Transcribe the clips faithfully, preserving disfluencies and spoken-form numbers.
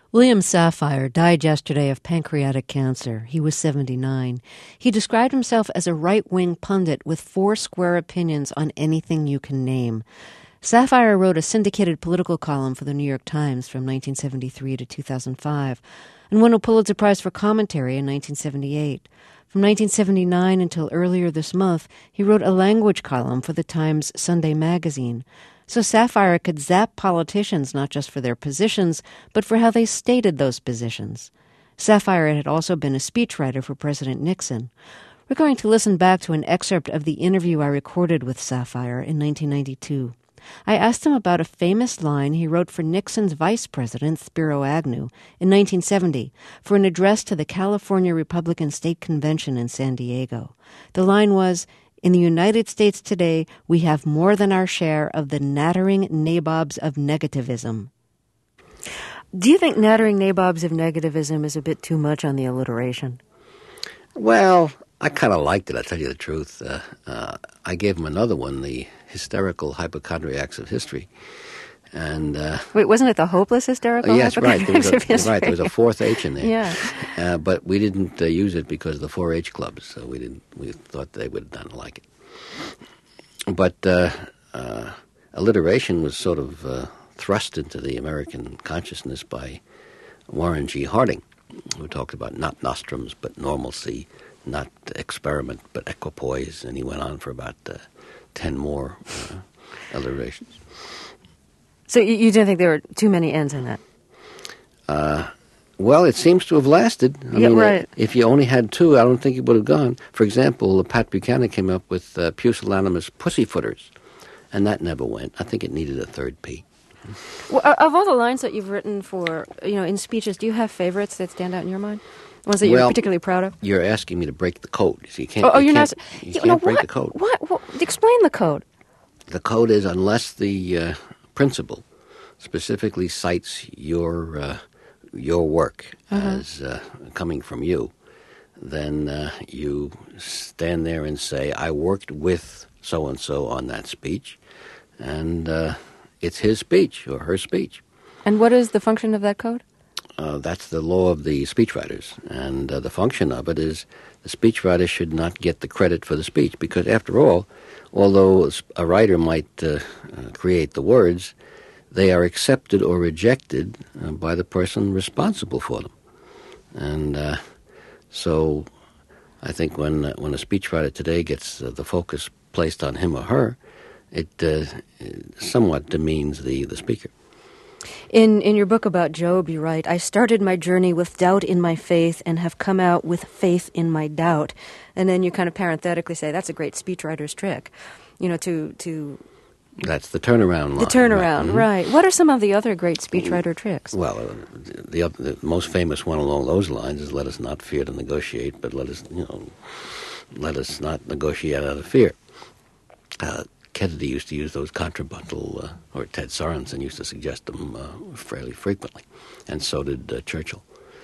William Safire died yesterday of pancreatic cancer. He was seventy-nine. He described himself as a right-wing pundit with four square opinions on anything you can name. Safire wrote a syndicated political column for the New York Times from nineteen seventy-three to two thousand five and won a Pulitzer Prize for commentary in nineteen seventy-eight. From nineteen seventy-nine until earlier this month, he wrote a language column for the Times Sunday magazine. So Safire could zap politicians not just for their positions, but for how they stated those positions. Safire had also been a speechwriter for President Nixon. We're going to listen back to an excerpt of the interview I recorded with Safire in nineteen ninety-two. I asked him about a famous line he wrote for Nixon's vice president, Spiro Agnew, in nineteen seventy for an address to the California Republican State Convention in San Diego. The line was, "In the United States today, we have more than our share of the nattering nabobs of negativism." Do you think nattering nabobs of negativism is a bit too much on the alliteration? Well, I kind of liked it, I'll tell you the truth. Uh, uh, I gave him another one, the hysterical hypochondriacs of history. And uh, Wait, wasn't it the hopeless hysterical uh, yes, right. There was, a, of history? right. There was a fourth H in there. Yeah. Uh, but we didn't uh, use it because of the four H clubs, so we didn't. We thought they would not like it. But uh, uh, alliteration was sort of uh, thrust into the American consciousness by Warren G. Harding, who talked about not nostrums but normalcy, not experiment but equipoise, and he went on for about uh, ten more uh, alliterations. So you, you didn't think there were too many N's in that? Uh, well, it seems to have lasted. I yeah, mean, right. uh, if you only had two, I don't think it would have gone. For example, Pat Buchanan came up with uh, pusillanimous pussyfooters, and that never went. I think it needed a third P. Well, of all the lines that you've written for, you know, in speeches, do you have favorites that stand out in your mind? Ones that you're well, particularly proud of? You're asking me to break the code. So you can't. Oh, oh you you're can't, not. You you can't know, break what, the code. What, what? Explain the code. The code is unless the uh, principal specifically cites your uh, your work uh-huh. as uh, coming from you, then uh, you stand there and say, "I worked with so and so on that speech," and uh, it's his speech or her speech. And what is the function of that code? Uh, that's the law of the speechwriters, and uh, the function of it is the speechwriter should not get the credit for the speech, because after all, although a writer might uh, uh, create the words, they are accepted or rejected uh, by the person responsible for them. And uh, so I think when uh, when a speechwriter today gets uh, the focus placed on him or her, it uh, somewhat demeans the, the speaker. In in your book about Job, you write, "I started my journey with doubt in my faith and have come out with faith in my doubt." And then you kind of parenthetically say, that's a great speechwriter's trick, you know, to... to That's the turnaround line. The turnaround, right. right. What are some of the other great speechwriter tricks? Well, uh, the, the most famous one along those lines is let us not fear to negotiate, but let us, you know, let us not negotiate out of fear. Uh, Kennedy used to use those contrapuntal, uh, or Ted Sorensen used to suggest them uh, fairly frequently, and so did uh, Churchill.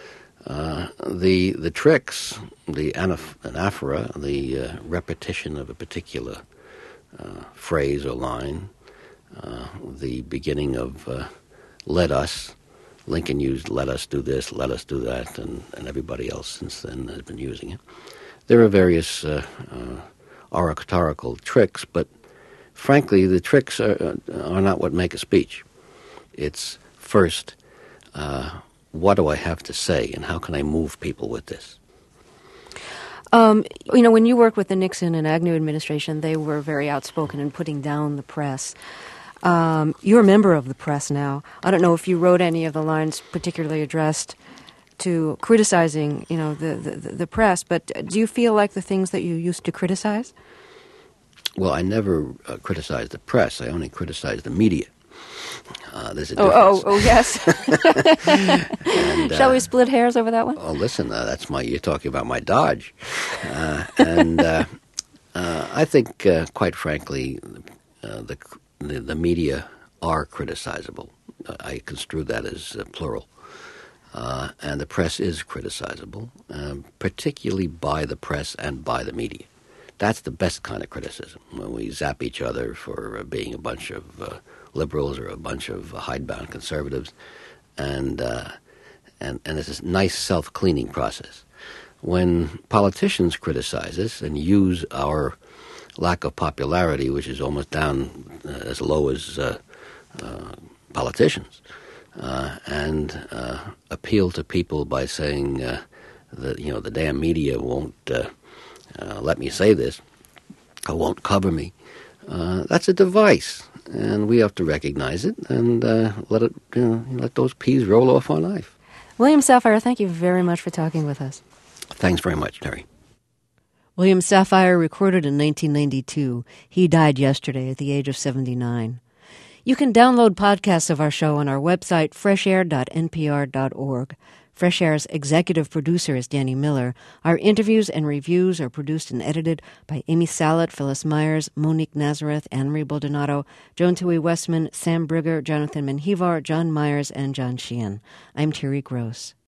Uh, the the tricks, the anaph- anaphora, the uh, repetition of a particular uh, phrase or line, uh, the beginning of uh, "let us." Lincoln used "let us do this," "let us do that," and, and everybody else since then has been using it. There are various uh, uh, oratorical tricks, but frankly, the tricks are, are not what make a speech. It's first, uh, what do I have to say, and how can I move people with this? Um, you know, when you worked with the Nixon and Agnew administration, they were very outspoken in putting down the press. Um, you're a member of the press now. I don't know if you wrote any of the lines particularly addressed to criticizing, you know, the, the, the press, but do you feel like the things that you used to criticize? Well, I never uh, criticized the press. I only criticized the media. Uh, there's a oh, difference. oh, oh, yes. and, uh, Shall we split hairs over that one? Oh, listen, uh, that's my. You're talking about my Dodge, uh, and uh, uh, I think, uh, quite frankly, uh, the, the the media are criticizable. I construe that as uh, plural, uh, and the press is criticizable, um, particularly by the press and by the media. That's the best kind of criticism, when we zap each other for uh, being a bunch of uh, liberals or a bunch of uh, hidebound conservatives. And uh, and, and it's a nice self-cleaning process. When politicians criticize us and use our lack of popularity, which is almost down uh, as low as uh, uh, politicians, uh, and uh, appeal to people by saying uh, that, you know, the damn media won't uh, uh, let me say this, or won't cover me. Uh, that's a device, and we have to recognize it and uh, let it, you know, let those peas roll off our knife. William Safire, thank you very much for talking with us. Thanks very much, Terry. William Safire recorded in nineteen ninety-two. He died yesterday at the age of seventy-nine. You can download podcasts of our show on our website, fresh air dot n p r dot org. Fresh Air's executive producer is Danny Miller. Our interviews and reviews are produced and edited by Amy Salet, Phyllis Myers, Monique Nazareth, Anne-Marie Baldonado, Joan Tui Westman, Sam Brigger, Jonathan Menjivar, John Myers, and John Sheehan. I'm Terry Gross.